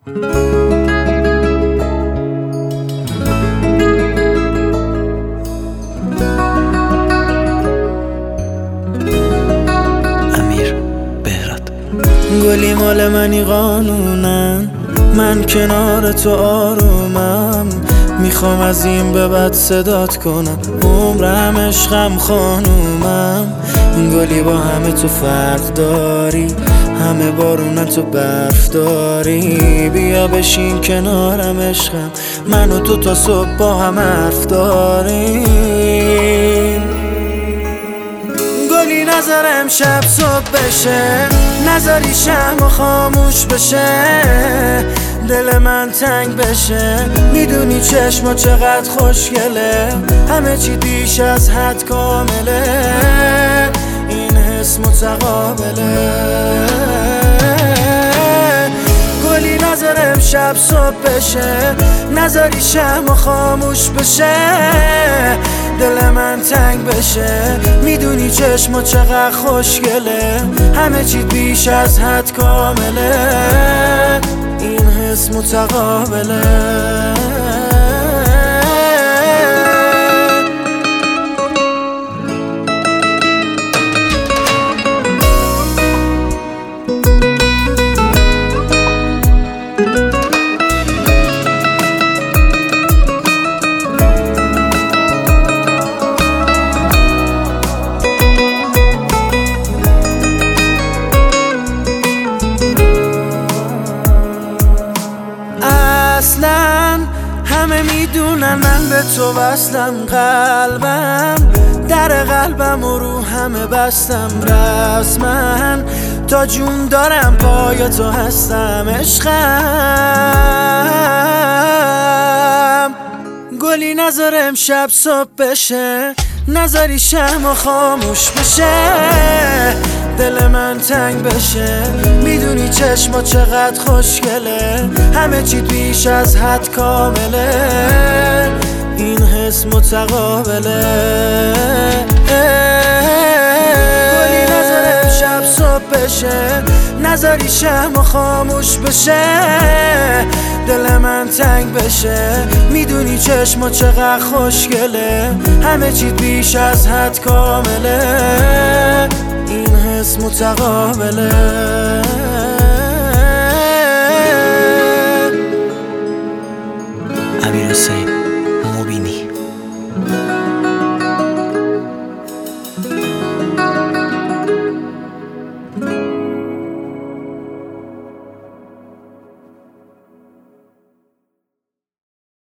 گلی مال منی قانونن، من کنار تو آرومم، میخوام از این به بعد صدات کنم، عمرم عشقم خانومم. گلی با همه تو فرق داری، همه بارونن تو برف داری، بیا بشین کنارم عشقم، من و تو تا صبح با هم حرف داریم. گلی نظر امشب صبح بشه، نظری شمع خاموش بشه، دل من تنگ بشه، میدونی چشما چقدر خوشگله، همه چی بیش از حد کامله، این حس متقابله. گلی نظر امشب صبح بشه، نظری شمع خاموش بشه، دل من تنگ بشه، میدونی چشما چقدر خوشگله، همه چی بیش از حد کامله، این حس متقابله. اصلا همه میدونن من به تو وصلم، قلبم در قلبم و رو همه بستم، رسما تا جون دارم پای تو هستم عشقم. گلی نظر امشب صبح بشه، نظری شمع خاموش بشه، دل من تنگ بشه، میدونی چشما چقدر خوشگله، همه چی بیش از حد کامله، این حس متقابله. گلی نظر امشب صبح بشه، نظری شمع خاموش بشه، دل من تنگ بشه، میدونی چشما چقدر خوشگله، همه چی بیش از حد کامله، این حس متقابله.